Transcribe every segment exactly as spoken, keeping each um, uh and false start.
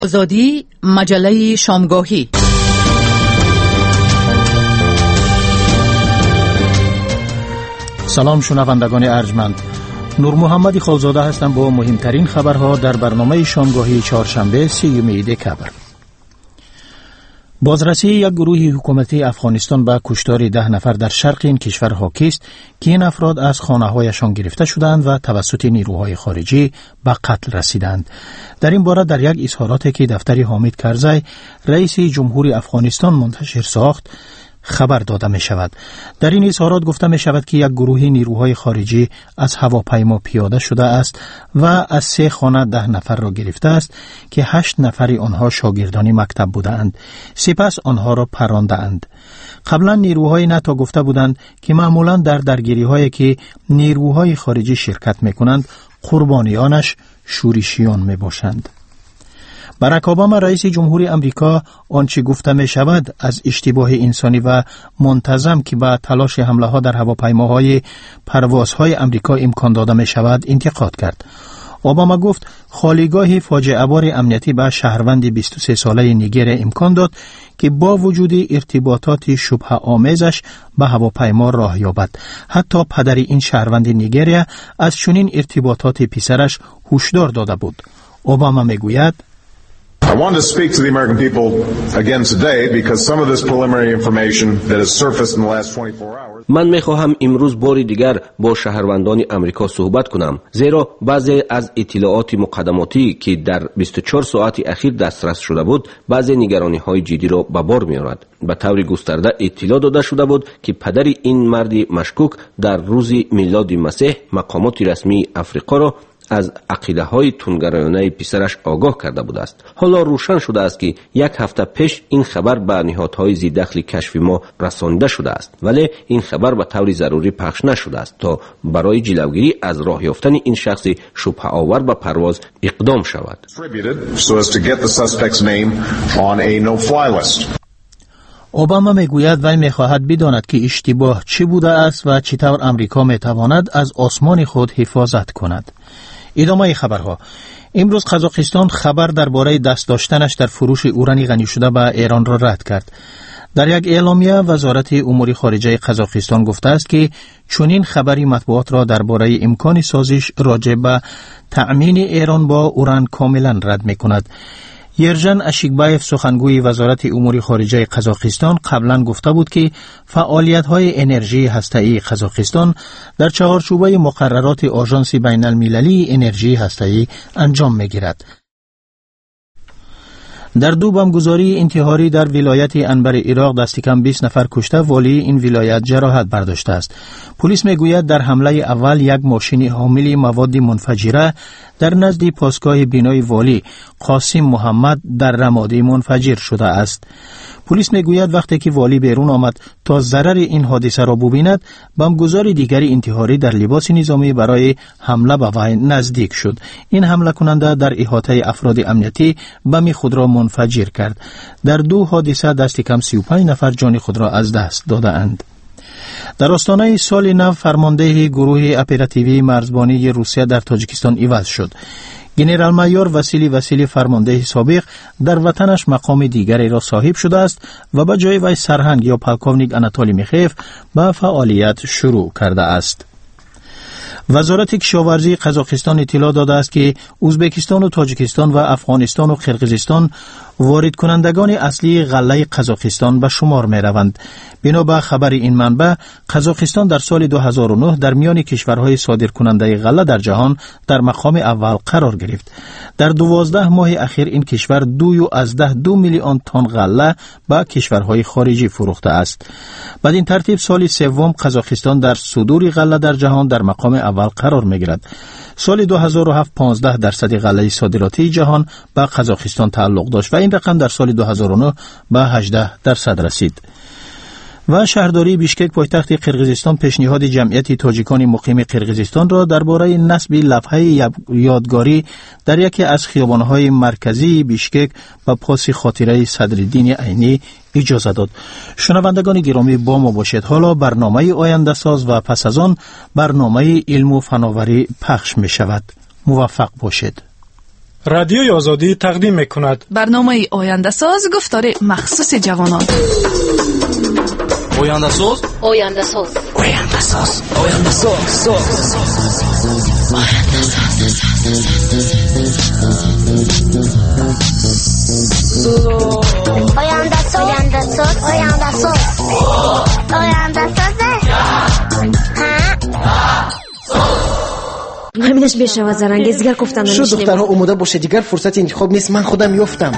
آزادی مجله شامگاهی. سلام شنوندگان ارجمند، نور محمدی خالزاده هستم با مهمترین خبرها در برنامه شامگاهی چهارشنبه سیوم دکبر. بازرسی یک گروه حکومتی افغانستان به کشتار ده نفر در شرق این کشور حاکی است که این افراد از خانه‌هایشان گرفته شدند و توسط نیروهای خارجی به قتل رسیدند. در این باره در یک اظهاراتی که دفتر حامد کرزی رئیس جمهوری افغانستان منتشر ساخت خبر داده می شود. در این اظهارات گفته می شود که یک گروه نیروهای خارجی از هواپیما پیاده شده است و از سه خانه ده نفر را گرفته است که هشت نفری آنها شاگردان مکتب بودند. سپس آنها را پراندند. قبلا نیروهای ناتو گفته بودند که معمولا در درگیری هایی که نیروهای خارجی شرکت می کنند قربانیانش شورشیان می باشند. باراک اوباما رئیس جمهوری امریکا آنچه گفته می شود از اشتباه انسانی و منتظم که به تلاش حمله ها در هواپیماهای پروازهای امریکا امکان داده می شود انتقاد کرد. اوباما گفت خالیگاه فاجعه بار امنیتی به شهروند بیست و سه ساله نیگر امکان داد که با وجود ارتباطات شبهه آمیزش به هواپیما راه یابد. حتی پدر این شهروند نیگریا از چنین ارتباطات پسرش هشدار داده بود. اوباما می گوید I want to speak to the American people again today because some of this preliminary information that has surfaced in the last twenty-four hours. من میخواهم امروز بار دیگر با شهروندان امریکا صحبت کنم، زیرا بعضی از اطلاعات مقدماتی که در بیست و چهار ساعت اخیر دسترس شده بود بعضی نگرانی های جدی را به بار میآورد. به طور گسترده اطلاع داده شده بود که پدر این مرد مشکوک در روز میلاد مسیح مقامات رسمی آفریقا را از عقیده های تندگرایانه پسرش آگاه کرده بود است. حالا روشن شده است که یک هفته پیش این خبر به نهادهای ذی دخل کشف ما رسانده شده است، ولی این خبر به طور ضروری پخش نشده است تا برای جلوگیری از راه یافتن این شخص شبهه آور به پرواز اقدام شود. اوباما میگوید وی میخواهد بداند که اشتباه چی بوده است و چطور امریکا میتواند از آسمان خود حفاظت کند. ادامه خبرها. امروز قزاقستان خبر درباره دست داشتنش در فروش اورانی غنی شده به ایران را رد کرد. در یک اعلامیه وزارت امور خارجه قزاقستان گفته است که چنین خبری مطبوعات را درباره امکان سازش راجع به تأمین ایران با اوران کاملا رد میکند. یرجن اشیکبایف سخنگوی وزارت امور خارجه قزاقستان قبلا گفته بود که فعالیت‌های انرژی هسته‌ای قزاقستان در چهارچوبه مقررات آژانس بین‌المللی انرژی هسته‌ای انجام می‌گیرد. در دو بمبگذاری انتحاری در ولایت انبر عراق دست کم بیست نفر کشته، والی این ولایت جراحت برداشته است. پلیس میگوید در حمله اول یک ماشین حامل مواد منفجره در نزد پاسگاه بینای والی قاسم محمد در رمادی منفجر شده است. پلیس میگوید وقتی که والی بیرون آمد تا ضرر این حادثه را ببیند، بمبگذار دیگری انتحاری در لباس نظامی برای حمله به وی نزدیک شد. این حمله کننده در احاطه افراد امنیتی بم خود را منفجر کرد. در دو حادثه دست کم سی و پنج نفر جان خود را از دست دادند. در آستانه سال نو فرمانده گروه اپراتیوی مرزبانی روسیه در تاجیکستان عوض شد. گنرال مایور وسیلی وسیلی فرمانده سابق در وطنش مقام دیگری را صاحب شده است و به جای وی سرهنگ یا پلکاونیک اناتولی میخیف به فعالیت شروع کرده است. وزارت کشاورزی قزاقستان اطلاع داده است که ازبکستان و تاجیکستان و افغانستان و قرقیزستان وارد کنندگان اصلی غله قزاقستان به شمار می روند. بنا به خبر این منبع، قزاقستان در سال دو هزار و نه در میان کشورهای صادر کننده غله در جهان در مقام اول قرار گرفت. در دوازده ماه اخیر این کشور دو از ده دو میلیون تن غله به کشورهای خارجی فروخته است. بدین ترتیب سال سوم قزاقستان در صدور غله در جهان در مقام اول قرار می گیرد. سال دو هزار و هفت پانزده درصد غله صادراتی جهان به قزاقستان تعلق داشت و این رقم در سال دو هزار و نه به هجده درصد رسید. و شهرداری بیشکک پایتخت قرقیزستان پیشنهاد جمعیت تاجیکان مقیم قرقیزستان را درباره نصب لوحه یادگاری در یکی از خیابان‌های مرکزی بیشکک و پاس خاطره صدرالدین عینی اجازه داد. شنوندگان گرامی با ما باشید. حالا برنامه آینده ساز و پس از آن برنامه علم و فناوری پخش می شود. موفق باشید. رادیوی آزادی تقدیم میکند. برنامه آینده ساز گفتار مخصوص جوانان. آینده ساز آینده ساز آینده ساز آینده ساز آینده ساز آینده ساز آینده ساز آینده ساز همینش بشود زرنگیز دیگر گفتن شو دخترها اومده باشه دیگر فرصت انتخاب نیست من خودم یافتم.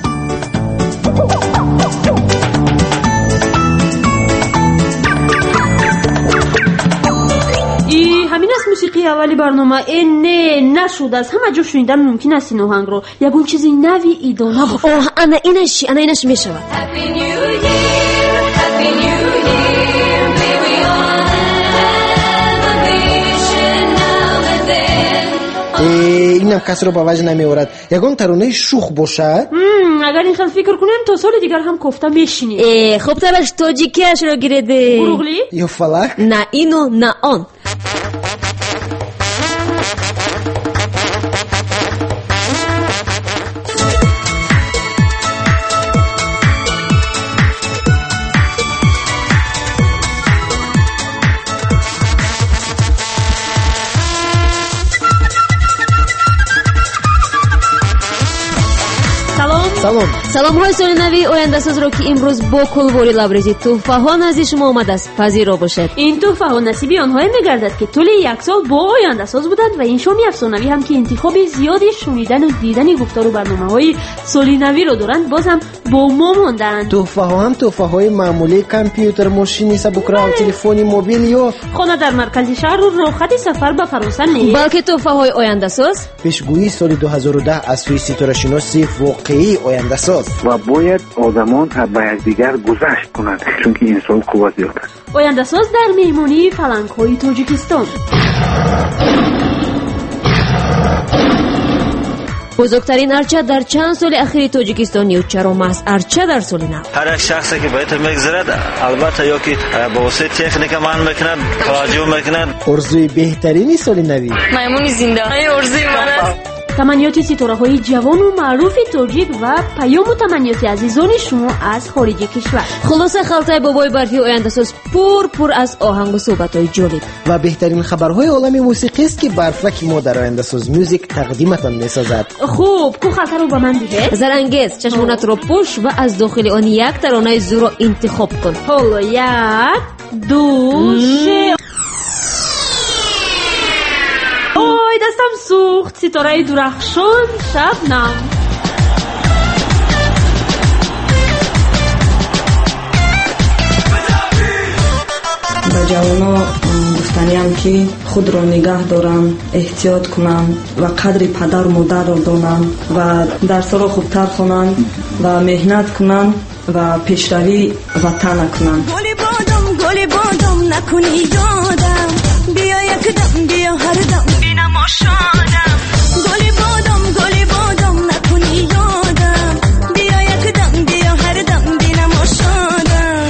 همین است موسیقی اولی برنامه. این نه نشد از همه جا شنیدن ممکن است این آهنگ رو یکون چیزی نوی ایدانه باشه. اوه انا اینش انا اینش میشود. اینم کس رو با وجه نمی آورد. یکون ترانه شوخ باشد. اگر این خیلی فکر کنیم تا سال دیگر هم کفته میشینیم. خب تبش تاجیکش رو گیرده بروغلی یا فلک نه اینو نه آن. سلام. سلام های سال نوی آینده ساز رو که امروز با کلواری لبریزی تحفه ها نزد شما آمده است پذیرا باشد. این تحفه ها نصیبی آنها میگردد که طول یک سال با آینده ساز بودند و این شامی افسانوی هم که انتخاب زیادی شنیدن و دیدن گفتار و برنامه‌های سال نوی رو دارند باز هم با ما ماندند. تحفه ها هم تحفه های معمولی کامپیوتر، ماشین سبک‌راه، تلفن موبیل یا خانه در مرکز شهر رو راحت سفر به فرانسه نیست بلکه تحفه های آینده ساز پیشگویی سال دو هزار و ده از سوی ستاره شناسی واقعی آینده ساز و باید آدمان با یکدیگر گذشت کنند چون که این سال قوت زیاد است. آینده ساز در میمونی فلنگ های تاجیکستان. بزرگترین ارچه در چند سال اخیر تاجیکستان و چرام است ارچه در سال نو. هر یک شخصی که باید میگذرد البته یا که با واسطه تکنیک من میکند توجه میکند. ارزوی بهترین سال نوی میمون زنده ای ارزوی من است. تمنیات ستاره های جوان و معروف تاجیک و پیام و تمنیات عزیزان شما از خارج کشور. خلاصه خلطه بابای برفی آینده ساز پر پر از آهنگ و صحبت های جالب و بهترین خبرهای عالم موسیقی است که برفک ما در آینده ساز میوزیک تقدیمتان میسازد. خوب کو خلطه رو به من بده. زرنگیز چشمونت رو پوش و از داخل آن یک ترانه زور رو انتخاب کن. حالا یک دو سه. آی دستم سوخت. ستاره درخشان شبنم. به جوانا گفتنیم که خود را نگه دارم، احتیاط کنم و قدر پدر و مادر را دانم و درس را خوبتر خوانم و مهنت کنم و پیشروی وطن کنم. گلی بادم گلی بادم نکنی یادم بیا یک دم بیا هر دم بینم آشادم. گلی بادم گلی بادم نکنی یادم بیا یک دم بیا هر دم بینم آشادم.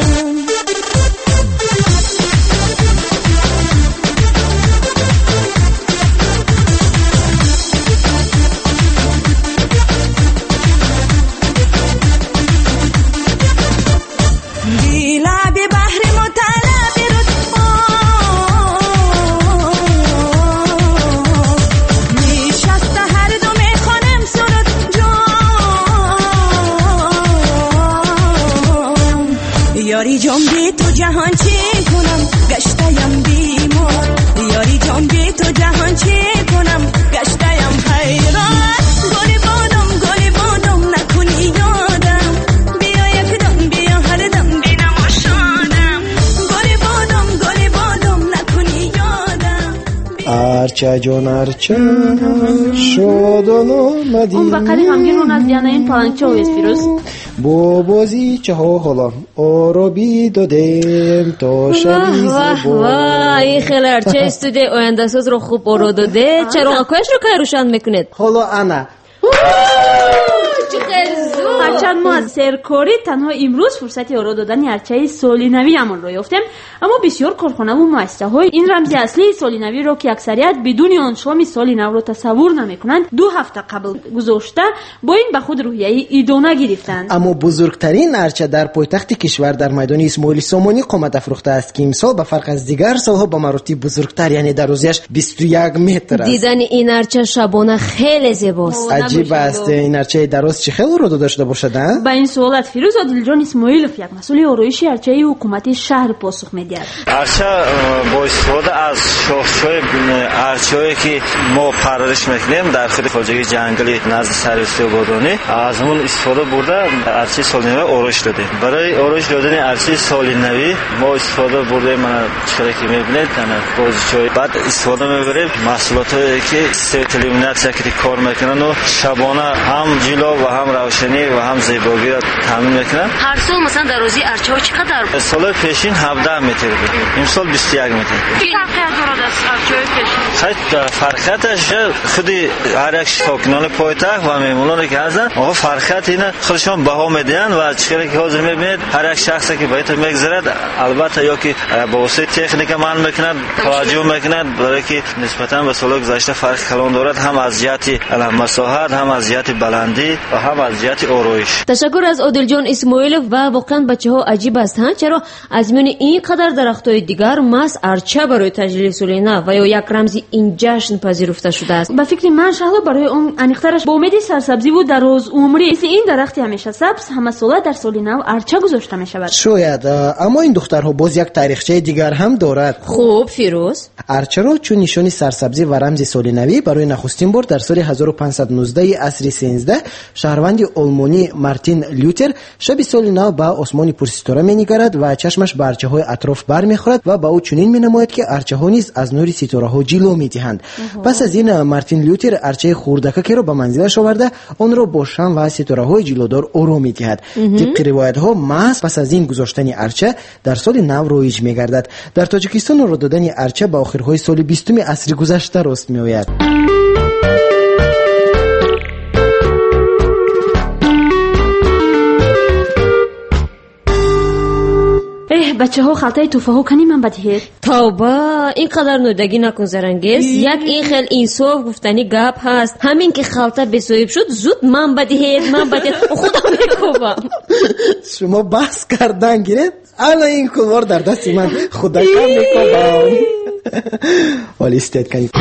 یاری جان بی تو جهان چی کنم گشتایم بیمار. یاری جان بی تو جهان چی کنم گشتایم حیران. گلی بادم گلی بادم نکنی یادم بیا یک دم بیا هر دم بینم آشادم. گلی بادم گلی بادم نکنی یادم. ارچه جان ارچه شادان آمدی. اون بقیلی همگین رو نزدیانه این پلنگچه و اسپیروز با بازی چه ها حالا آرابی دادیم تا شبی واه واه این خیلی ارچه استودیو آینده ساز رو خوب آرا داده. چرا کاش رو که روشن میکنید. حالا انا چه خیلی زود هرچند ما ما از سرکاری تنها امروز فرصت آرا دادن ارچه سال نوی همان را یافتیم، اما بسیار کارخانه و مؤسسه‌های این رمز اصلی سال نوی را که اکثریت بدون آن شام سال نو را تصور نمی‌کنند دو هفته قبل گذاشته با این به خود روحیه ایدانه گرفتند. اما بزرگترین ارچه در پایتخت کشور در میدان اسماعیل سامانی قامت افروخته است که امسال به فرق از دیگر سالها به مراتب بزرگتر، یعنی درازیش بیست و یک متر است. دیدن این ارچه شبانه خیلی زیباست. عجیب است این ارچه دراز چه خیلی رو داشته باشد. با این سوالات فیروز عادل جان اسماعیلوف یک مسئول آرایشی ارچه حکومت شهر پاسخ می‌دهد. ارچه با استفاده از شاخه‌های ارچه‌ای که ما پرورش می‌کنیم در خود خواجگی جنگلی نزد سرویس آبادانی از اون استفاده برده ارچه سال نو آرایش دادیم. برای آرایش دادن ارچه سال نو ما استفاده برده من چقدر که می‌بینید نه بازیچای بعد استفاده می‌بریم محصولاتی که سه ایلومیناسیون که کار می‌کنن و شبانه هم جلو و هم روشنی و هم زیبایی را تامین می‌کنن. هر سال مثلا درازی ارچه‌ها چقدر؟ سال پیشین هفده متر بود. امسال بیست و یک متر. چی فرقی دارد از ارچه‌های پیشین؟ خیلی فرقش خودی هر یک ساکنان پایتخت و میمونانی که هستن آقا فرقت اینا خودشون بها میدن و چیزی که حاضر میبینید هر یک شخصی که باید میگذرد البته یا که با واسطه تکنیک من میکنند توجه میکنند برای که نسبتا به سال گذشته فرق کلان دارد، هم از جهت مساحت هم از جهت بلندی و هم از جهت آرایش. تشکر از عادل جان اسماعیلوف و واقعا بچه‌ها عجیب هستند چرا از میان این قدر درخت‌های دیگر ماس ارچه برای تجلیل سال نو و یا یک رمزی این جشن پذیرفته شده است. به فکر من شالا برای اون انیخترش با امید سرسبزی و دراز عمری مثل این درختی همیشه سبز همه ساله در سال نو ارچه گذاشته می شود. شاید، اما این دخترها باز یک تاریخچه دیگر هم دارد. خوب فیروز ارچه را چون نشانی سرسبزی و رمز سال نوی برای نخستین بار در سال هزار و پانصد و نوزده عصر سیزده شهروند آلمانی مارتین لوتر شب سال نو به آسمان پرستاره می‌نگرد و چشمش به ارچه‌های اطراف برمی‌خورد و با او چنین می‌نماید که ارچه‌ها نیز از نور ستاره‌ها جلو می‌دهند. پس از این مارتین لوتر ارچه خوردکه را به منزلش آورده آن را با شمع و ستاره‌های جلودار آرام می‌دهد. طبق روایت‌ها محض پس از این گذاشتن ارچه در سال نو رایج می‌گردد. در تاجیکستان را دادن ارچه به آخرهای سال بیستم عصر گذشته راست می‌آید. بچه ها خلطه توفه ها کنی من بدهید. توبه اینقدر نودگی نکن زرنگیز. یک این خیل اینصاف گفتنی گپ هست. همین که خلطه بسایب شد زود من بدهید من بدهید خودم میکوبم. شما بحث کردن گیرید الان این کلوار در دست من خودم میکوبم. ولی استید کنید.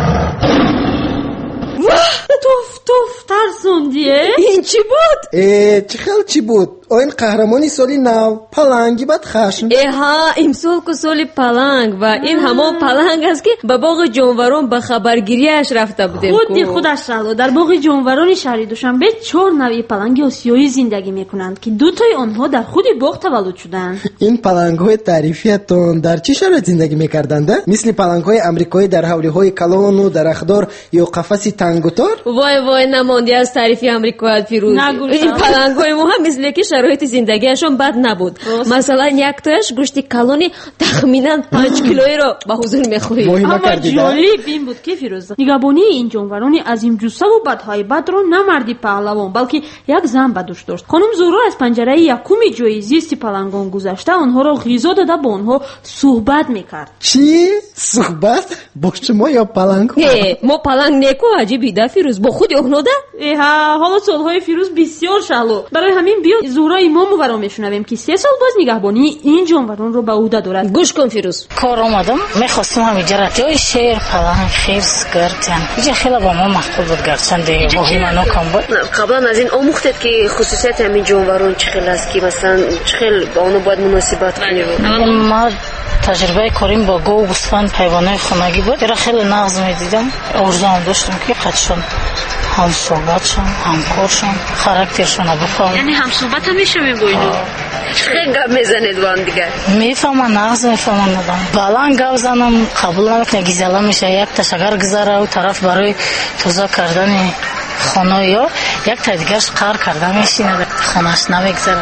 توف توف ترسوندیه. این چی بود؟ اه چی خیلی چی بود؟ این قهرمانی سالی نو پلنگی بد خشم. ایها امسال که سالی پلنگ و این همان پلنگ است که به باغ جانوران به خبرگیریش رفته بودیم. خودی خودش شلو در باغ جانوران شهری دوشنبه چهار نوع پلنگ آسیایی زندگی میکنند که دو تای آنها در خود باغ تولد شدند. این پلنگ های تعریفیتون در چه شرایط زندگی میکردند؟ مثل پلنگ های امریکایی در حوله های کلان و درختدار یا قفس تنگوتار؟ وای وای نماندی از تعریفی امریکایی فیروز. این پلنگ های ما هم مثل که شرایط زندگیشون بد نبود. مثلا یک تاش گوشت کلونی تخمینا پنج کیلویی رو به حضور میخورید. اما جالب این بود که فیروز نگهبانی این جانوران عظیم جثه و بدهای بد رو نه مردی پهلوان بلکه یک زن به دوش داشت. خانم زورا از پنجره یکم جای زیستی پلنگان گذشته آنها رو غذا داده با آنها صحبت میکرد. چی؟ صحبت؟ با شما یا پلنگ؟ ما پلنگ نیکو عجیبی ده فیروز با خود اونو ده؟ ایها حالا سالهای فیروز بسیار شلو. برای همین بیا زورای ما مورا میشنویم که سه سال باز نگهبانی این جانوران رو به عهده دارد. گوش کن فیروز. کار اومدم میخواستم همین جای شیر پلنگ خرس گردن اینجا خیلی با ما مقبول بود گردن دیگه مهم نکن بود. قبلا از این آموختید که خصوصیت همین جانوران چه خیلی است که مثلا چه خیلی با اونو باید مناسبت کنی رو؟ ما تجربه کاریم با گاو و گوسفند حیوانات خانگی بود. را خیلی نغز میدیدم. آرزو هم داشتم که خودشون هم صحبتشون هم کارشون خاراکترشون رو بفهمم. یعنی هم صحبت هم میشه میگوینو؟ خیلی گپ میزنید با هم دیگه؟ میفهمم نغز میفهمم ندارم. بالا گپ زنم قبول نمیکنه گیزالا میشه یک تشکر گذاره و طرف برای توزا کردن خانه یا یک تا دیگرش قهر کرده میشینه خانهش نمیگذاره.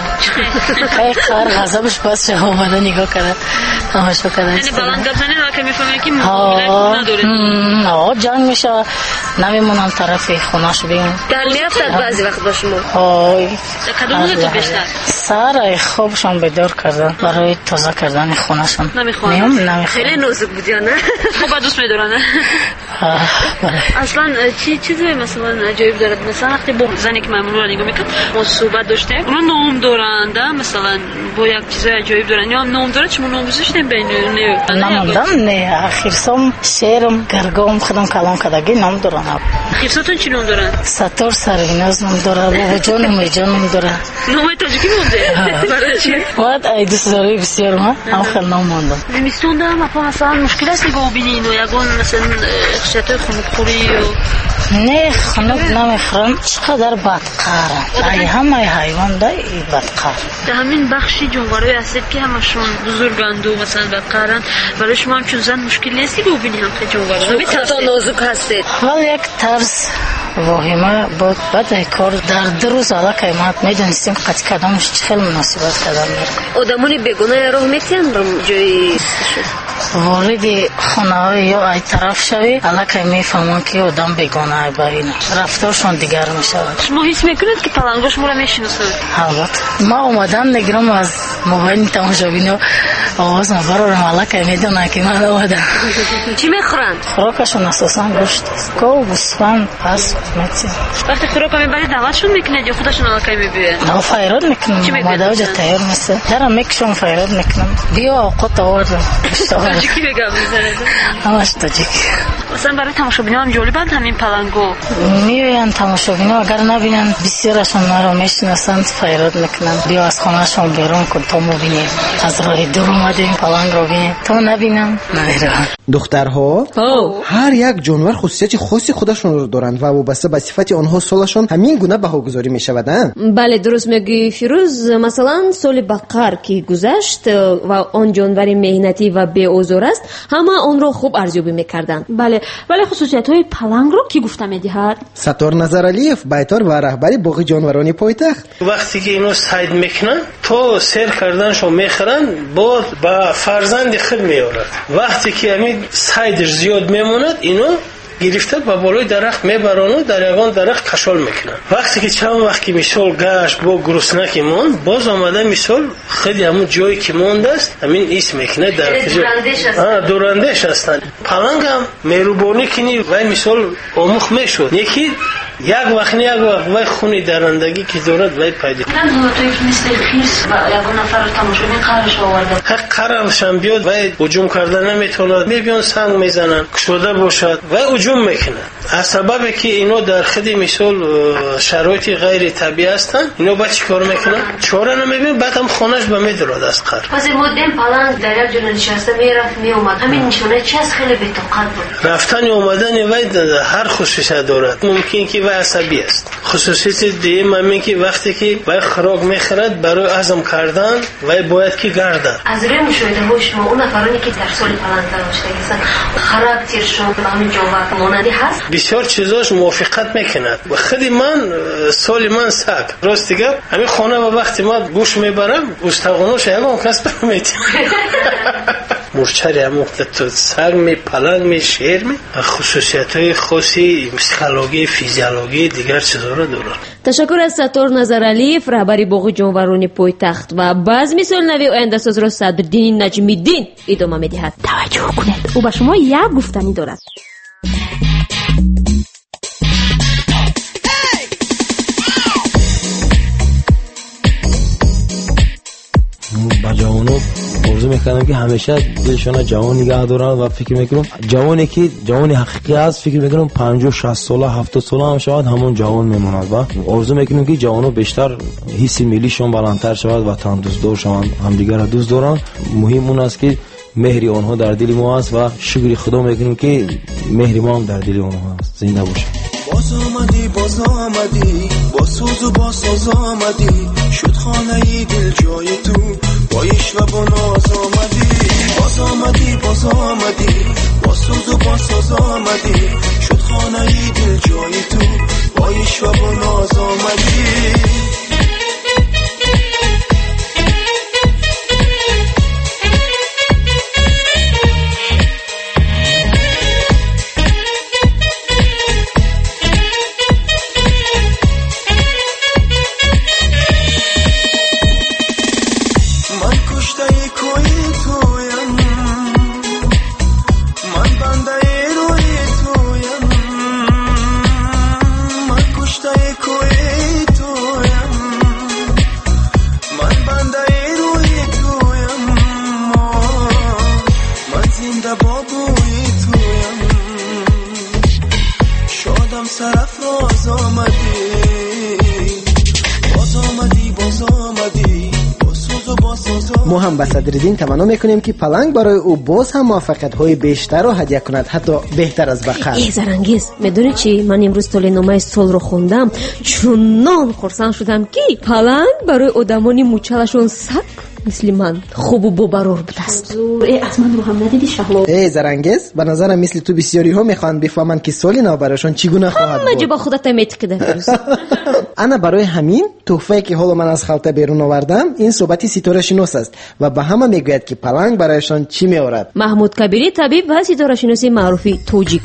خیلی قهر غضبش باز چه اومده نگاه کرده تماشا کرده. یعنی بالا گپ زنی ها که میفهمه که مقابله نداره. نه جنگ میشه نمیمونم طرف خونه‌اش بیام. در میافتد بعضی وقت با شما؟ آی کدوم تو بیشتر؟ سر خوابشون بیدار کردن برای تازه کردن خونه‌شون. نمیخوام. نمیخوام. خیلی نازک بود یا نه؟ خوب دوست می‌دارن. اصلا چی چیزی مثلا عجیب داره مثلا وقتی با زنی که معمولا رو نگاه میکنم ما صحبت داشتیم اونا نام دارن مثلا با یک چیز عجیب دارن یا نام داره چون نام گذاشتیم بین نه نامدم نه اخیرسام شیرم گرگام خودم کلام کردگی نام دارن اخیرساتون چی نام دارن ساتور سریناز نام داره بابا جانم جانم داره نام تاجیکی مونده برای چی وقت ای دوست داری بسیار ما هم خیلی نام موندم میستوندم اپا مثلا مشکل است که ببینین و یگان مثلا شتای خونخوری و نه خنک نمیخورم چقدر بدقاره ای همه حیوان دای بدقار در همین بخشی جانورای هستید که همشون بزرگند و مثلا بدقارن برای شما هم چون زن مشکل نیست که ببینی هم که جانورا همین تا نازک هستید حال یک طرز واهمه بود بعد کار در دو روز حالا قیمت میدونستیم قطع کردنش خیلی مناسبت کردن میره آدمانی بیگناه راه میتین برم جایی وارد خانه یا ای طرف شوی حالا که میفهمون که آدم بیگناه با اینا رفتارشون دیگر میشود شما حس میکنید که پلنگا شما را میشناسند البته ما اومدم نگرم از موبایل تماشابینا آواز نبرارم حالا که میدونن که من اومدم چی میخورن؟ خوراکشون اساسا گوشت است گاو گوسفند پس میتین وقتی خوراک میبرید دعوتشون میکنید یا خودشون علاقه میبینید؟ نه فایراد میکنم مادر جا تیار میشه درم میکشم فایراد میکنم بیا اوقات آوردم تاجیکی بگم میزنید؟ همش تاجیکی مثلا برای تماشابینان جالبند همین پلنگو میوین تماشابینا اگر نبینن بسیارشون ما رو میشناسند فایراد میکنن بیا از خونهشون بیرون کن تا مبینیم از راه دور اومدیم پلنگ رو بینیم تو نبینم نمیرم دخترها هر یک جانور خصوصیت خاصی خودشون رو دارند و وابسته به صفت آنها سالشون همین گونه بهاگذاری میشود. بله درست میگی فیروز مثلا سال بقر که گذشت و آن جانور مهنتی و بی عذر است همه آن را خوب ارزیابی میکردند. بله ولی خصوصیت های پلنگ رو کی گفته میدهد؟ ستار نظرعلیف بیطار و رهبری باغ جانورانی پایتخت وقتی که اینو صید میکنن تو سیر کردنشو میخرن بعد با فرزند خود میارد وقتی که همین صیدش زیاد میموند اینو گرفته با بالای درخت میبرانو در یگان درخت کشال میکنن وقتی که چند وقت که مثال گشت با گرسنگی مون باز آمده مثال خیلی همون جایی که مونده است همین اسم میکنه در دورندش هستن دورندش هستن پلنگ هم مهربانی کنی و مثال آموخ میشد یکی یک وقت نه یک وقت وای خونی درندگی که دارد وای پیدا کنن توی مثل خیس و یگان نفر تماشابین قرارش آورده حق قرارش هم بیاد وای هجوم کردن نمیتوند میبیان سنگ میزنن کشوده باشد وای هجوم میکنن از سببی که اینو در خدی مثال شرایط غیر طبیعی هستن اینو با چی کار میکنن چاره نمیبین بعد هم خونش به میدراد از قرار پس مدام پلنگ در یک جا نشسته میرفت میومد همین نشونه چی از خیلی بی‌طاقت بود رفتن و اومدن وای هر خصوصیت دارد ممکن که وای عصبی است خصوصیت دیگه همین که وقتی که وای خوراک میخورد برای هضم کردن وای باید که گردن از روی مشاهده های شما اون نفرانی که در سال پلنگ داشته هستند خاراکترشون به همین جانور مانندی هست بسیار چیزاش موافقت میکند و خودی من سال من سگ راست دیگه همین خانه و وقتی ما گوش میبرم استخواناش همون کس برمیتیم مرچری همون تو سگ می پلنگ می شیر می خصوصیت های خاصی پسیکولوژی فیزیولوژی دیگر چیزا رو دارن. تشکر از ستار نظرعلیف رهبری باغ جانوران پایتخت و باز مثال نوی آینده ساز را صدرالدین نجمی‌الدین ادامه میدهد. توجه کنید او به شما یک گفتنی دارد. با جوانو آرزو میکنم که همیشه دلشون جوان نگه دارن و فکر میکنم جوانی که جوانی حقیقی است فکر میکنم پنجاه شصت ساله هفتاد ساله هم شود همون جوان میموند و آرزو میکنم که جوانو بیشتر حس ملیشون بلندتر شود و تندرست دار شوند همدیگر را دوست دارن مهم اون است که مهر آنها در دل ما است و شکر خدا میکنیم که مهر ما هم در دل آنها است زنده باشه باز آمدی باز آمدی با سوز و با ساز آمدی شد خانه دل جای تو بایش و با ناز آمدی باز آمدی باز آمدی با سوز و با ساز آمدی شد خانه دل جای تو بایش و با ناز آمدی ما هم به صدرالدین تمنا میکنیم که پلنگ برای او باز هم موفقیت های بیشتر رو هدیه کند، حتی بهتر از بقیه. ای زرنگیز، میدونی چی؟ من امروز تولی‌نامه سال رو خوندم، چونان خرسند شدم که پلنگ برای آدمانی موچلشون سگ مثل من خوب و ببرور بوده است. ای از من رو هم ندیدی شهلا؟ ای زرنگیز، به نظرم مثل تو بسیاری ها میخوان بفهمن که سالی نو برایشان چگونه خواهد بود. همه جا با خودت میتکده فیروز. انا برای همین تحفه‌ای که حالا من از خلطه بیرون آوردم این صحبتی ستاره شناس است و به همه میگوید که پلنگ برایشان چی میآورد. محمود کبیری، طبیب و ستاره شناسی معروفی توجیک.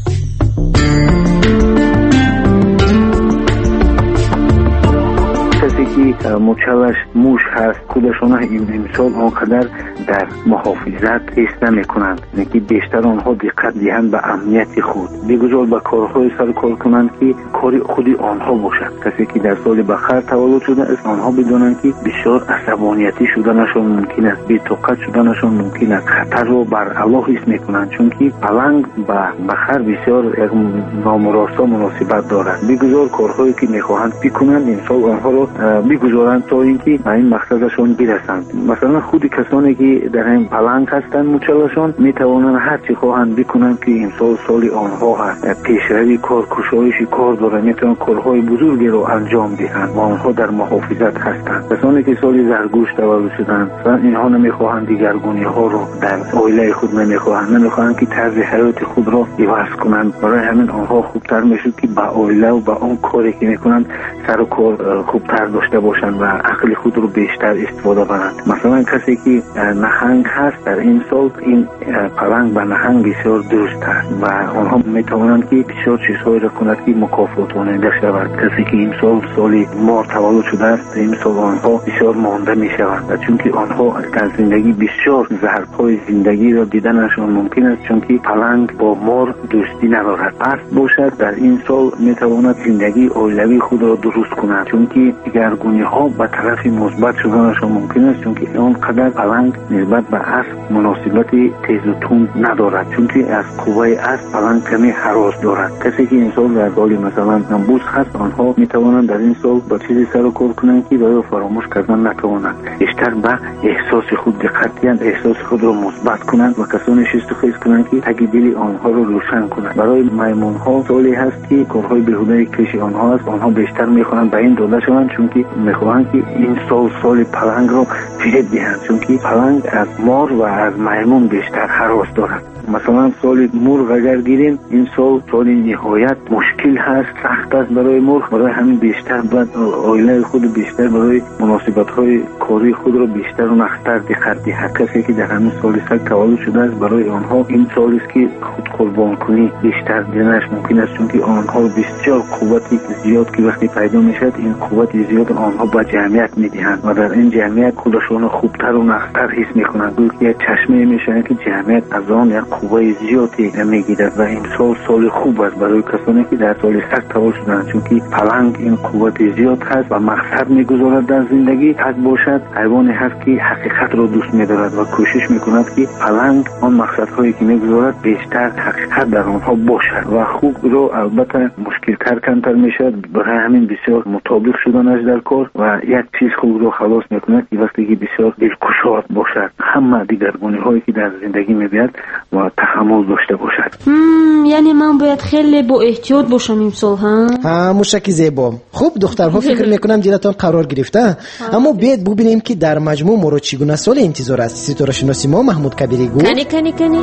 که مچلش موش هست، خودشون این امسال آنقدر در محافظت حس نمی کنند، که بیشتر آنها دقت دهند به امنیت خود، بگذار به کارهای سر کار کنند که کاری خودی آنها باشد. کسی که در سال بخر تولد شده است آنها بدانند که بسیار عصبانیتی شدنشان ممکن است، بی‌طاقت شدنشان ممکن است، خطر رو بر علا حس میکنند، چون که پلنگ به بخر بسیار نامراسا مناسبت دارد. بگذار کارهایی که میخواهند بکنند امسال آنها رو بگذارند تا اینکه به این مقصدشان برسند. مثلا خود کسانی که در این پلنگ هستند مچلشان میتوانند هر چی خواهند بکنند که امسال سال آنها هست، پیشروی کار، کشایش کار دارند، میتوانند کارهای بزرگی رو انجام دهند و آنها در محافظت هستند. کسانی که سال زرگوش تولد شدند اینها نمیخواهند دیگرگونی ها رو در عائله خود نمیخواهند، نمیخواهند که طرز حیات خود را عوض کنند. برای همین آنها خوبتر میشد که با عائله و با اون کاری که میکنند سر و کار خوبتر داشته باشند و عقل خود رو بیشتر استفاده کنند. مثلا کسی که نهنگ هست در این سال این پلنگ به نهنگ بسیار دوست است و آنها میتوانند که بسیار چیزهایی را کند که مکافات واننده شود. کسی که این سال سالی مار تولد شده است این سال آنها بسیار مانده میشوند، چون که آنها در زندگی بسیار ضربهای زندگی را دیدنشان ممکن است، چون که پلنگ با مار دوستی ندارد. اسب باشد در این سال میتواند زندگی عائلوی خود را درست کند، چون که دیگرگونی ها به طرف مثبت شدنشان ممکن است، چون که اون قدر پلنگ نسبت به اسب مناسبت تیز و تند ندارد، چون که از قوه اسب پلنگ کمی هراس دارد. کسی که این سال در حال مثلا نمبوس هست آنها میتوانند در این سال با چیزی سر و کار کنند که برای فراموش کردن نتوانند، بیشتر به احساس خود دقت دهند، احساس خود را مثبت کنند و کسانی شست خیز کنند که تگ دل آنها را روشن کنند. برای میمون ها سالی هست که کارهای بیهوده کشی آنها است، آنها بیشتر میخوانند به این داده شوند، چون که میخواهند که این سال سال پلنگ را فریب دهند، چون که پلنگ از مار و از میمون بیشتر هراس دارد. مثلا سال مرغ اگر گیریم این سال سال نهایت مشکل هست، سخت است برای مرغ، برای همین بیشتر باید عائله خود بیشتر برای مناسبت های کاری خود را بیشتر و نختر دقت دهد. کسی که در همین سال سگ تولد شده است برای آنها این سال است که خود قربان کنی بیشتر دیدنش ممکن است، چون که آنها بسیار قوتی زیاد که وقتی پیدا میشد این قوت زیاد آنها با جمعیت میدهند و در این جمعیت خودشون خوبتر و نختر حس میکنند، گویا که یک چشمه میشن که جمعیت از آن یک قوه زیادی میگیرد و این سال سال خوب است برای کسانی که در سال سگ تولد شدند، چون که پلنگ این قوت زیاد هست و مقصد میگذارد در زندگی. سگ باشد حیوانی هست که حقیقت را دوست میدارد و کوشش میکند که پلنگ آن مقصدهایی که میگذارد بیشتر حقیقت در آنها باشد و خوب رو البته مشکلتر کمتر میشد. برای همین بسیار مطابق شدنش در کار و یک چیز خوب رو خلاص میکند که وقتی که بسیار دلگشا باشد، همه دیگرگونی هایی که در زندگی میبیاد و تحمل داشته باشد. یعنی من باید خیلی با احتیاط باشم امسال ها؟ ها موشکی زیبا. خوب دخترها فکر میکنم جلتان قرار گرفته، اما بیاید ببینیم که در مجموع ما رو چگونه سال انتظار است. ستاره شناسی ما محمود کبیری گفت کنی کنی کنی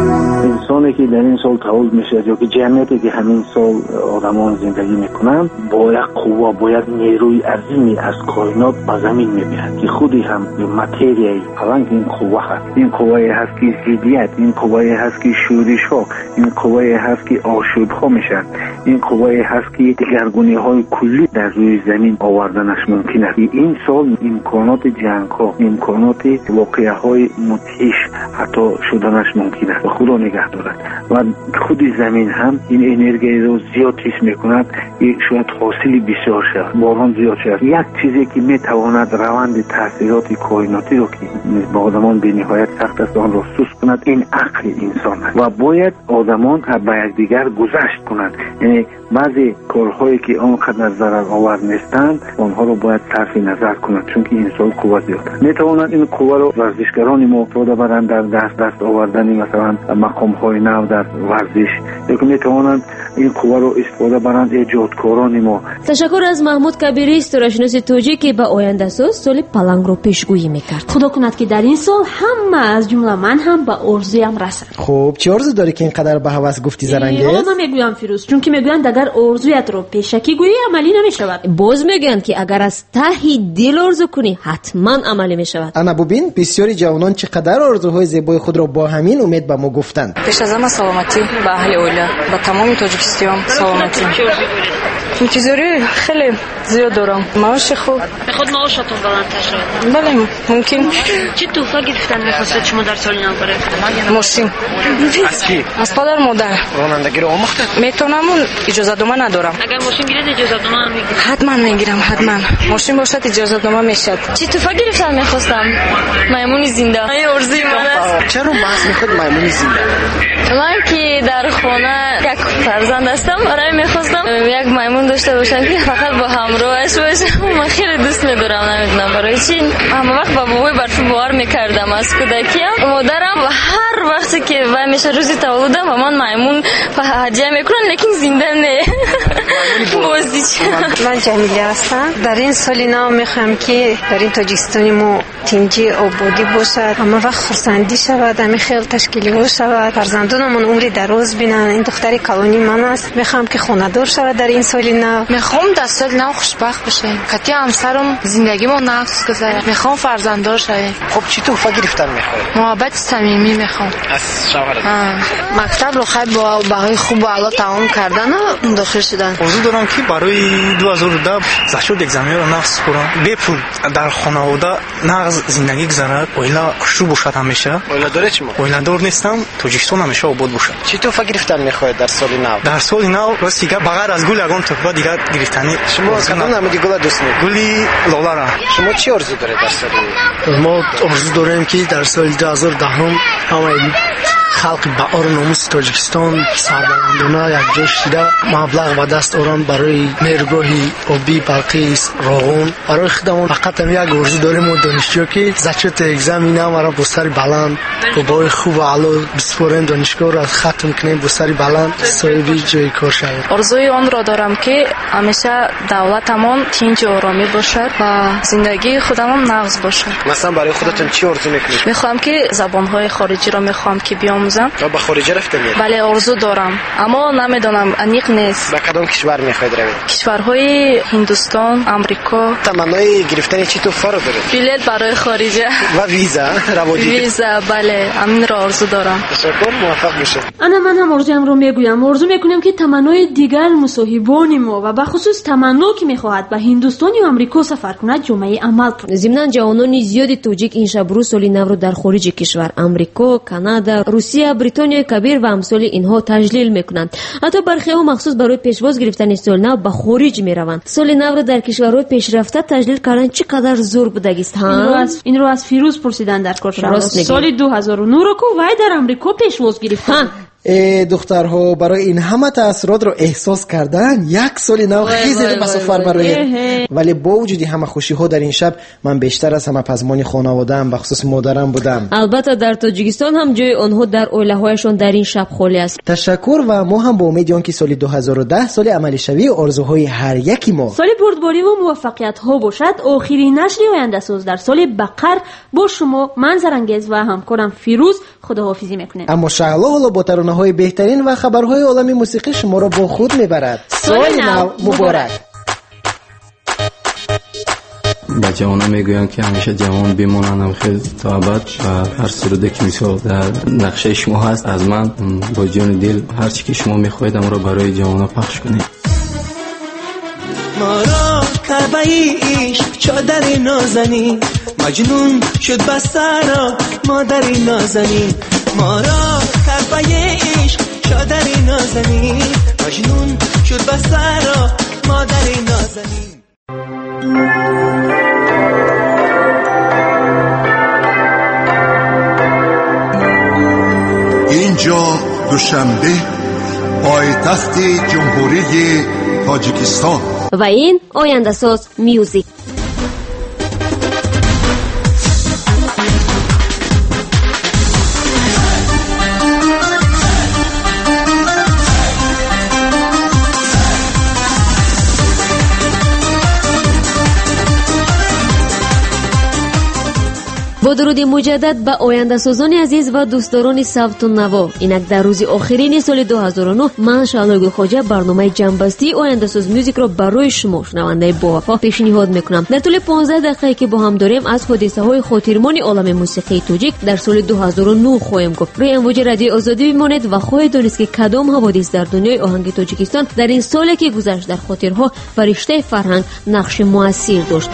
انسانی که در این سال تولد میشه یا که جمعیتی که همین سال آدمان زندگی میکنن با یک قوه، با یک نیروی عظیمی از کائنات به زمین میبیند که خودی هم ماتریایی پلنگ این قوه هست. این قوه هست که ضدیت، این قوه هست که شورش ها، این قوه هست که آشوب ها میشن، این قوه هست که دیگرگونی های کلی در روی زمین آوردنش ممکن است. این سال امکانات جنگ ها، امکانات واقعه های مدهش حتی شدنش ممکن است و خدا نگه دارد و خود زمین هم این انرژی رو زیاد حس میکند که شاید حاصلی بسیار شود، باران زیاد شود. یک چیزی که میتواند روند تاثیرات کائناتی رو که به آدمان به نهایت سخت است آن را سوس کند این عقل انسان است و باید آدمان به یکدیگر گذشت کنند. یعنی بعضی کارهایی که آنقدر ضرر آور نیستند آنها رو باید صرف نظر کنند، چون که انسان قوت زیاد میتوانند این قوه رو ورزشکاران ما استفاده برند در دست دست آوردن مثلا مقام های نو در ورزش، یا که میتوانند این قوه رو استفاده برند ایجادکاران ما. تشکر از محمود کبیری، استورشناس توجیه که به آینده ساز سال پلنگ رو پیشگویی میکرد. خدا کند که در این سال همه از جمله من هم به آرزویم رسد. خب چه آرزو داری که اینقدر به هوس گفتی زرنگیز؟ حالا نمیگویم فیروز، چون که میگویند اگر آرزویت رو پیشکی گویی عملی نمیشود. باز میگن که اگر از ته دل آرزو کنی حتما عملی میشود. انا ببین بسیاری جوانان چقدر آرزوهای زیبای خود را با همین امید به ما گفتند. پیش از همه سلامتی به اهل اویلا، به تمام تاجیکستان سلامتی. انتظاری خیلی زیاد دارم. معاش خوب. میخواد معاشتون بلندتر شود؟ بله ممکن. چه تحفه گرفتن میخواستید شما در سال نو برای؟ ماشین. از کی؟ از پدر مادر. رانندگی رو آموخته؟ میتونم اون اجازه نامه ندارم. اگر ماشین گیرید اجازه نامه هم میگیرید؟ حتما میگیرم حتما. ماشین باشد اجازه نامه میشد. چه تحفه گرفتن میخواستم؟ میمون زنده. این ارزوی من است. چرا بحث میخواد میمون زنده؟ من که در خانه یک فرزند هستم، برای میخواستم یک میمون داشته باشم که فقط با همراهش باشم. من خیلی دوست میدارم، نمیدونم برای چی. همه وقت با بابای برفی بار میکردم از کودکیم. مادرم و هر وقتی که و میشه روزی تولدم همان میمون هدیه میکنن، لیکن زنده نه. بازیچ. من جمیله هستم. در این سال نو میخوام که در این تاجیکستان ما تینجی آبادی باشد، همه وقت خرسندی شود، همه خیلی تشکیلی ها شود، فرزندانمون عمری دراز بینن. این دختری کلونی من است، میخوام که خانه‌دار شود در این سال نو. میخوام در سال نو خوشبخت بشیم، کتی همسرم زندگیمو نقص گذاره. میخوام فرزنددار شوم. خب چی تحفه گرفتن میخوای؟ محبت صمیمی میخوام. از شوهرت؟ مکتب رو خیلی با بهای خوب و اعلی تمام کردن و داخل شدن. آرزو دارم که برای دو هزار و ده زشود اگزامی رو نقص کنم، بپول در خانواده نقص زندگی گذارد، اویلا خوشو باشد همیشه. اویلا داره چی میخوای؟ اویلا دار نیستم، تاجیکستان همیشه آباد باشد. چی تحفه گرفتن میخوای در سال نو؟ در سال نو راست دیگه بغیر از گل یگان تحفه دیگه گرفتنی. شما از کدوم نمودی گل دوست می‌داری؟ گلی لاله را. شما چی آرزو دارید در سال نو؟ ما آرزو داریم که در سال دو هزار و ده همه خلق با آر ناموس تاجیکستان سربلندانه یک جا شده مبلغ و دست آران برای نیروگاهی آبی برقی راغون. برای خودمون فقط هم یک آرزو داریم و دانشجو که زچوت اگزم اینا مرا با سر بلند با بای خوب و علا بسپاریم دانشگاه را ختم کنیم با سر بلند صاحب جای کار شویم. آرزوی آن را دارم که همیشه دولتمون تینج و آرامی باشد و زندگی خودمون نقض باشد. مثلا برای خودتون چی آرزو میکنید؟ میخوام که زبانهای خارجی را میخوام که بیام تا به خارج رفتم. بله آرزو دارم اما نمیدونم انیق نیست. به کدام کشور میخواید روید؟ کشورهای هندوستان، آمریکا. تمنای گرفتن چی توفه رو دارید؟ بلیط برای خارجه و ویزا روادی. ویزا بله همین را آرزو دارم. تشکر، موفق باشید. انا من هم آرزویم رو میگویم. آرزو میکنم که تمنای دیگر مصاحبان ما و به خصوص تمنا که میخواهد به هندوستان و آمریکا سفر کند جمعه عمل کند. ضمن جوانان زیادی توجیک این شب روز سال نو رو در خارج کشور آمریکا، کانادا، روسیه، بریتانیا کبیر و امثال اینها تجلیل میکنند. حتی برخی ها مخصوص برای پیشواز گرفتن سال نو به خارج میروند. سال نو رو در کشورهای پیشرفته تجلیل کردن چقدر زور بودگی است ها. این رو از این رو از فیروز پرسیدن در کار. سال دو هزار و نه رو که وای در آمریکا پیشواز گرفتن. ای دخترها برای این همه تاثیرات رو احساس کردن یک سال نو خیلی به سفر برای، ولی با وجود همه خوشی ها در این شب من بیشتر از همه پزمان خانواده‌ام به خصوص مادرم بودم. البته در تاجیکستان هم جای آنها در اوله هایشان در این شب خالی است. تشکر و ما هم با امید آن که سال دو هزار و ده سال عملی شوی آرزوهای هر یکی ما. سال بردباری و موفقیت ها باشد. آخرین نشر آینده ساز در سال بقر با شما من زرنگیز و همکارم فیروز خداحافظی میکنیم. اما شغله حالا با های بهترین و خبرهای عالمی موسیقی شما را با خود میبرد. سال نو مبارک. با جوانان میگویم که همیشه جوان بمانند خیلی تا ابد و هر سروده که مثال در نقشه شما هست از من با جان دل هر چی که شما میخواهید امر را برای جوانان پخش کنید. ما را کعبه عشق چادر نازنین مجنون شد بسرا مادر نازنین. ما را کعبه عشق چادر نازنین مجنون شد بسرا مادر نازنین. اینجا دوشنبه پایتخت جمهوری تاجیکستان. و این آینده‌ساز میوزیک. با درود مجدد به آینده‌سازان عزیز و دوستداران صوت و نوا. اینک در روز آخرین سال دو هزار و نه من شعله گلخواجه برنامه جنبستی آینده‌ساز میوزیک را برای شما شنونده با وفا پیشنهاد میکنم. در طول پانزده دقیقه که با هم داریم از حادثه های خاطرمان عالم موسیقی تاجیک در سال دو هزار و نه خواهیم گفت. روی امواج رادیو آزادی بمانید و خواهید دانست که کدام حوادث در دنیای آهنگ تاجیکستان در این سالی که گذشت در خاطرها و رشته فرهنگ نقش موثر داشت.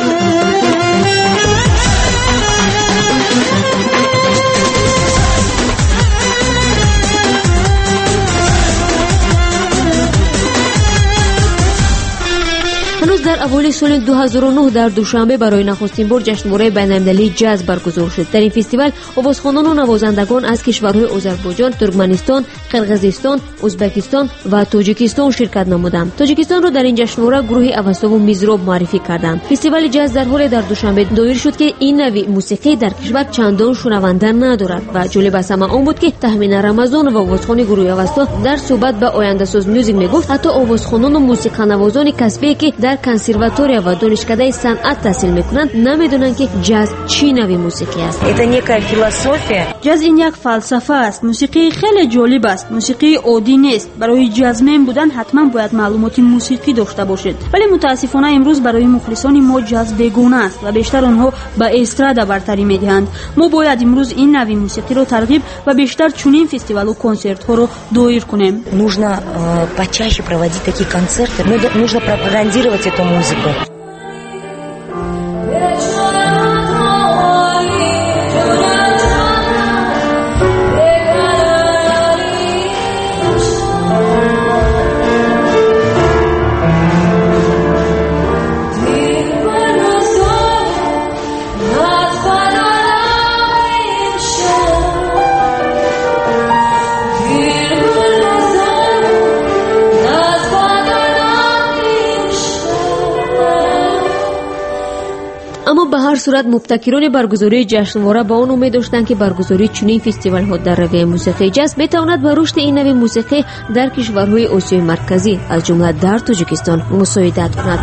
در اوایل سال دو هزار و نه در دوشنبه برای نخستین بار جشنواره بین‌المللی جاز برگزار شد. در این فستیوال آوازخوانان و نوازندگان از کشورهای آذربایجان، ترکمنستان، قرقیزستان، ازبکستان و تاجیکستان شرکت نمودند. تاجیکستان را در این جشنواره گروه اوستا و میزراب معرفی کردند. فستیوال جاز در حال در دوشنبه دایر شد که این نوع موسیقی در کشور چندان شنونده ندارد و جالب از همه آن بود که تهمین رمضان و آوازخوان گروه اوستا در صحبت به آینده‌ساز میوزیک میگفت حتی آوازخوانان و موسیقی‌نوازان کسبی که در کنسرواتوریا و دانشکده صنعت تحصیل میکنند نمیدونن که جاز چی نوع موسیقی است. Это некая философия. جاز این یک فلسفه است. موسیقی خیلی جالب است. موسیقی عادی نیست. برای جازمن بودن حتما باید معلومات موسیقی داشته باشید. ولی متاسفانه امروز برای مخلصان ما جاز بیگانه است و بیشتر آنها به استرادا برتری میدهند. ما باید امروز این نوع موسیقی رو ترغیب و بیشتر چنین فستیوال و کنسرت ها رو دایر کنیم. Нужно почаще проводить такие концерты. Нужно пропагандировать эту музыку. اما به هر صورت مبتکران برگزاری جشنواره با آن امید داشتند که برگزاری چنین فستیوال ها در رویه موسیقی جاز میتواند به رشد این نوع موسیقی در کشورهای آسیای مرکزی از جمله در تاجیکستان مساعدت کند.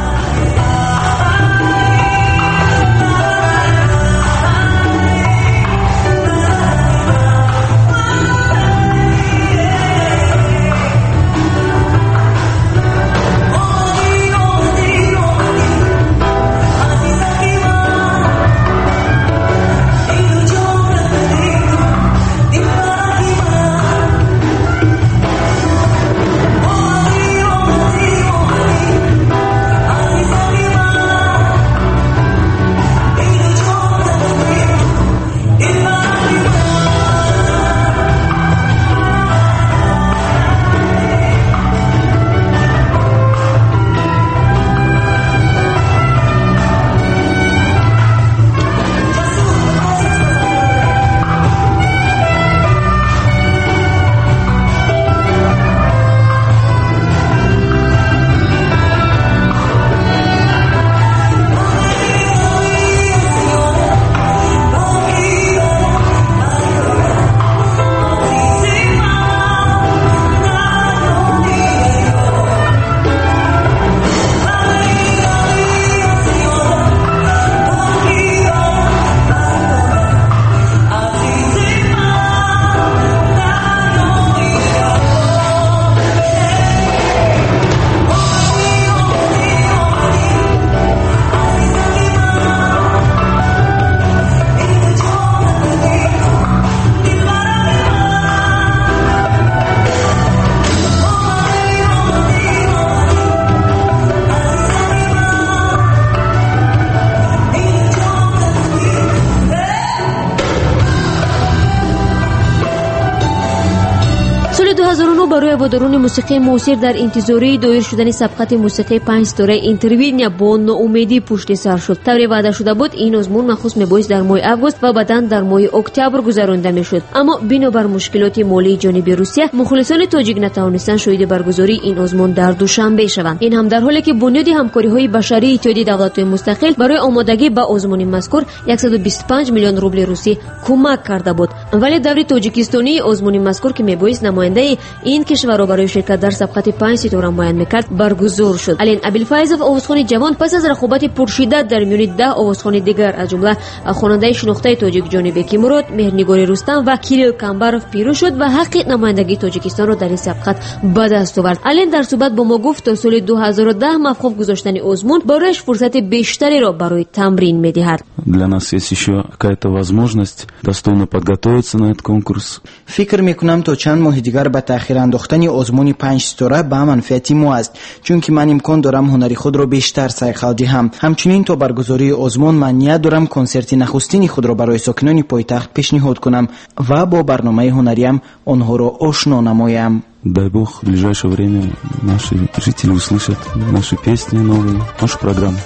اما برای هواداران موسیقی موسیقی در انتظاری دایر شدن سبقت موسیقی پنج ستاره اینتروینیا با ناامیدی پشت سر شد. طوری وعده شده بود این آزمون مخصوص میبایست در ماه آگوست و بعداً در ماه اکتبر گذرانده میشد، اما بنابر مشکلات مالی جانب روسیه مخلصان تاجیک نتوانستند شاهد برگزاری این آزمون در دوشنبه شوند. این هم در حالی که بنیاد همکاری‌های بشری اتحادیه دولت‌های مستقل برای آمادگی به آزمون مذکور صد و بیست و پنج میلیون روبل روسی کمک کرده بود، ولی دولت تاجیکستانی آزمون مذکور که میبایست نماینده این کشور را برای شرکت در سبقت پنج ستاره معین میکرد برگزار شد. علین ابوالفیض آوازخوان جوان پس از رقابت پرشدت در میان ده آوازخوان دیگر از جمله خواننده شناخته تاجیک جانب کیمرود، مهرنگار رستم و کیریل کامباروف پیروز شد و حق نمایندگی تاجیکستان را در این سبقت به دست آورد. علین در صحبت با ما گفت تا سال دو هزار و ده مفهوم گذاشتن آزمون برایش فرصت بیشتری را برای تمرین میدهد. Для нас есть еще какая-то возможность достойно подготовиться на этот конкурс. فکر میکنم تا چند ماه دیگر به تأخیر انداختن آزمون پنج ستاره به منفعت ما است، چون که من امکان دارم هنری خود را بیشتر سرخال دهم. همچنین تا برگزاری آزمون من نیت دارم کنسرت نخستین خود را برای ساکنان پایتخت پیشنهاد کنم و با برنامه هنریم آنها را آشنا نمایم. Дай Бог, в ближайшее время наши жители услышат наши песни новые, нашу программу.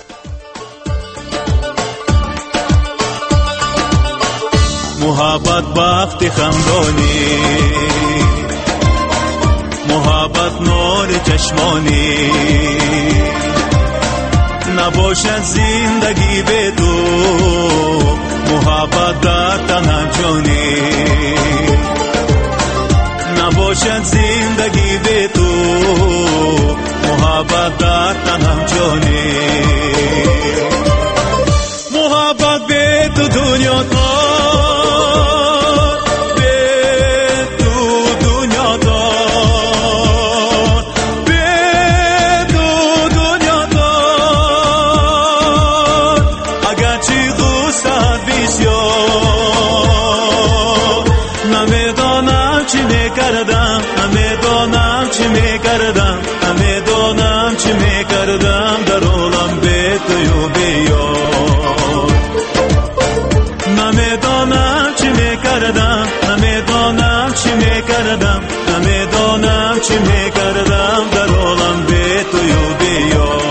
محبت وقت خمدانی، محبت نور چشمانی، نباشد زندگی به تو، محبت در تنها جانی، نباشد زندگی به تو، محبت در تنها جانی، محبت به تو دنیا تا کردم نمیدانم چی میکردم نمیدانم چی میکردم در عالم به تو و بیاد نمیدانم چی میکردم نمیدانم چی میکردم نمیدانم چی میکردم در عالم به تو و بیاد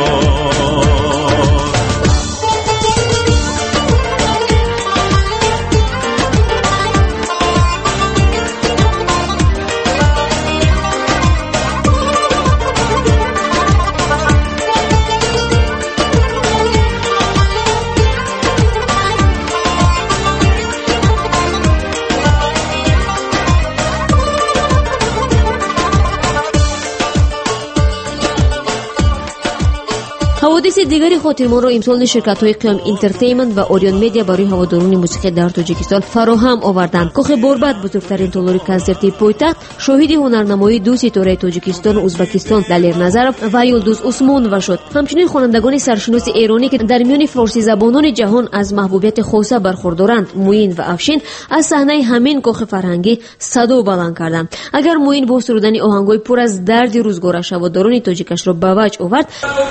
حوادث دیگری خاطرمان را امسال شرکت‌های قیام انترتینمنت و اوریون مدیا برای هواداران موسیقی در تاجیکستان فراهم آوردند. کاخ بوربت بزرگترین تالار کنسرتی پایتخت شاهد هنرنمایی دو ستاره تاجیکستان و ازبکستان دلیر نظرов و یلدوز عثمانова شد. همچنین خوانندگان سرشناس ایرانی که در میان فارسی زبانان جهان از محبوبیت خاصه برخوردارند، موین و افشین از صحنه همین کاخ فرهنگی صدا بلند کردند. اگر موین با سرودن آهنگ‌های پر از درد روزگارش هواداران تاجیکش را به وجه آورد،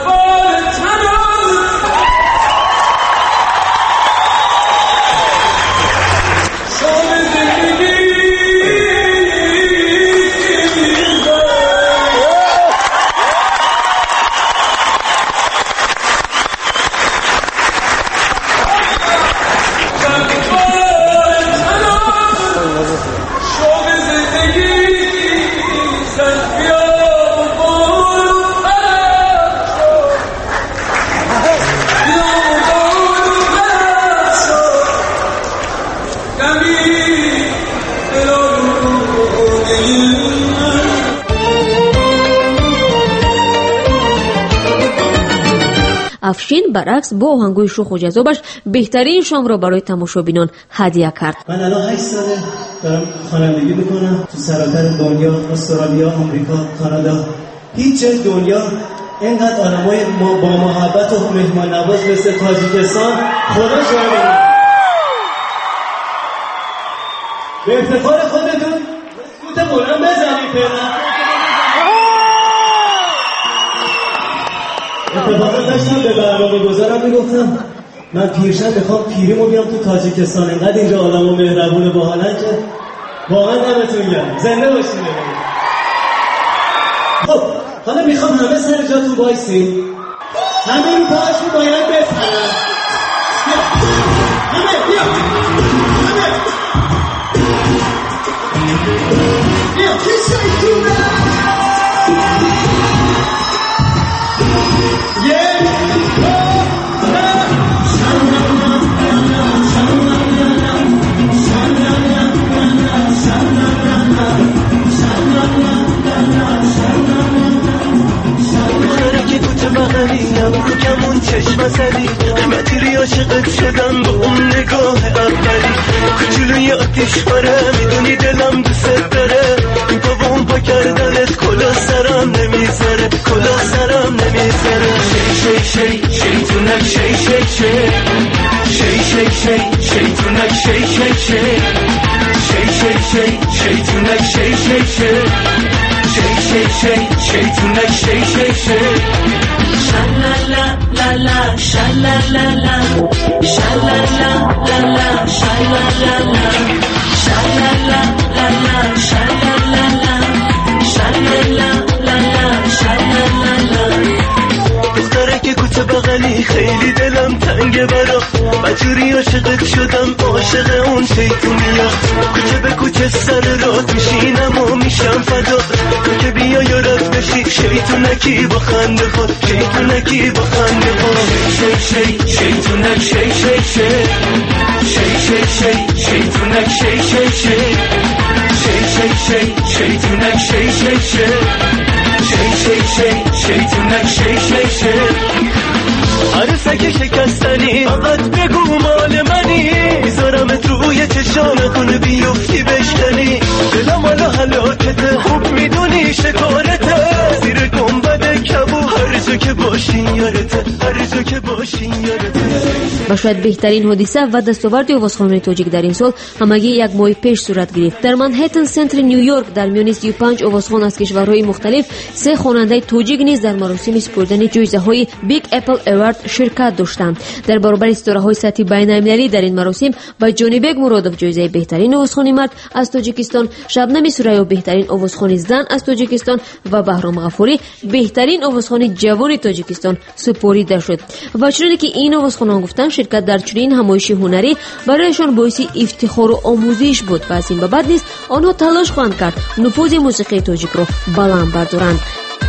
افشین برعکس با آهنگای شوخ و جذابش بهترین شام را برای تماشابینان هدیه کرد. من الان هشت ساله دارم خوانندگی میکنم تو سراسر دنیا، استرالیا، آمریکا، کانادا، هیچ جای دنیا اینقدر آدمای با محبت و مهمان نواز مثل تاجیکستان خدا شاهد. به افتخار خودتون سکوت بلند بزنید فعلا. اتفاقا داشتم به برنامه گذارم میگفتم من پیرشم میخوام پیریمو بیام تو تاجیکستان، اینقدر اینجا آدم و مهربون و باحالن که واقعا دمتون گرم. زنده باشین. خب حالا میخوام همه سر جاتون وایسین، همه رو پاهاشون باید بپرن. همه بیا همه بیا کشای توبه یه بغلیم رو کمون چشم زدی قیمتی عاشقت شدم با اون نگاه اولی کوچولوی آتیش پاره میدونی دلم دوست داره این پا و اون پا کردنت کلا سرم نمیذاره کلا سرم نمیذاره شی شی شی شیطونک شی شی شی شی شی شی شیطونک شی شی شی شی شی شی شیطونک شی شی شی شی شی شی شیطونک شی شی شی Sha-la-la, la-la, sha-la-la-la, sha-la-la, la-la, sha-la-la-la, sha-la-la, la-la, sha-la-la-la, sha-la-la, la-la, sha-la-la-la. دختره که کوچه بغلی خیلی دلم تنگه برا مجوری عاشقت شدم عاشق اون شیطونیا کوچه به کوچه سر راه میشینم و میشم فدا تو که بیا یا رفت بشی شیطونکی با خنده خود شیطونکی با خنده خود شی شی شیطونک شی شی شی شی شی شی شیطونک شی شی شی شی شی شی شیطونک شی شی شی شی شی شی شیطونک شی شی شی عروسک شکستنی فقط بگو مال منی میذارمت روی چشام نکنه بیفتی بشکنی دلم حالا حلاکته خوب میدونی شکارته زیر گنبد کبو هر جا که باشی یارته هر جا که باشی یارته. و شاید بهترین حادثه و دستاورد آوازخوانان تاجیک در این سال همگی یک ماه پیش صورت گرفت. در منهتن سنتر نیویورک در میان سی و پنج آوازخوان از کشورهای مختلف سه خواننده تاجیک نیز در مراسم سپردن جایزه های بیگ اپل اوارد شرکت داشتند. در برابر ستاره های سطحی بین المللی در این مراسم با جانی بیگ مرادوف جایزه بهترین آوازخوان مرد از تاجیکستان، شبنم سوریا بهترین آوازخوان زن از تاجیکستان و بهرام غفوری بهترین آوازخوان جوان تاجیکستان سپرده شد. و چنانکه که این آوازخوانان گفتند شرکت در چنین نمایش هنری برایشان باعث افتخار و آموزش بود و از این به بعد نیز آنها تلاش خواهند کرد نفوذ موسیقی تاجیک را بلند بردارند.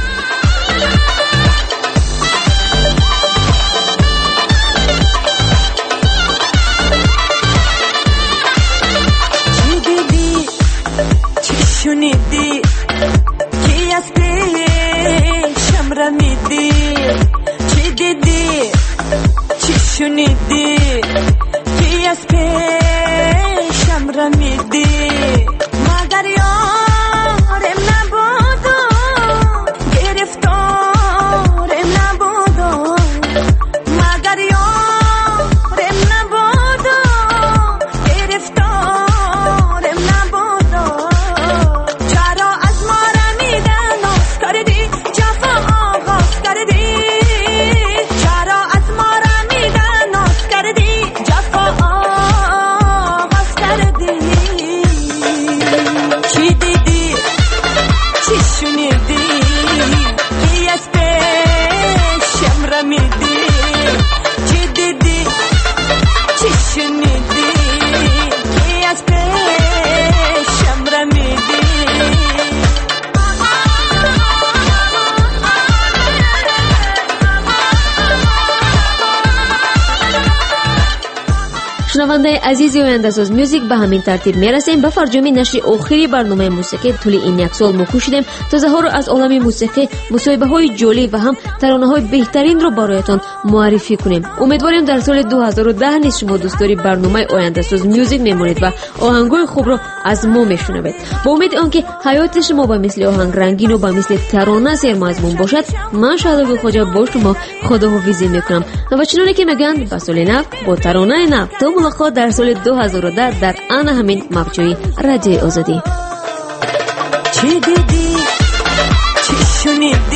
شنیدی کی از پیشم رمیدی چی دیدی چی شنیدی کی از پیشم رمیدی مگر یارم نبودو گرفتارم نبودو مگر یارم نبودو گرفتارم نبودو شنونده عزیز آینده‌ساز میوزیک به همین ترتیب میرسیم به فرجام نشر آخری برنامه موسیقی طول این یک سال ما کوشیدیم تا ظهور از عالم موسیقی مصاحبه‌های جالب و هم ترانه‌های بهترین رو برایتان معرفی کنیم. امیدواریم در سال دو هزار و ده نیز شما دوستداری برنامه آینده‌ساز میوزیک میمونید و آهنگ‌های خوب رو از ما میشنوید. با امید آنکه حیات شما با مثل آهنگ رنگین و با مثل ترانه سرمضمون باشد، من شادابی خواجه با شما خداحافظی میکنم و چنانه که میگن به سال نو با ترانه نو تا ملاقات در سال دو هزار و ده در آن همین موجی رادیو آزادی. چی دیدی چی شنیدی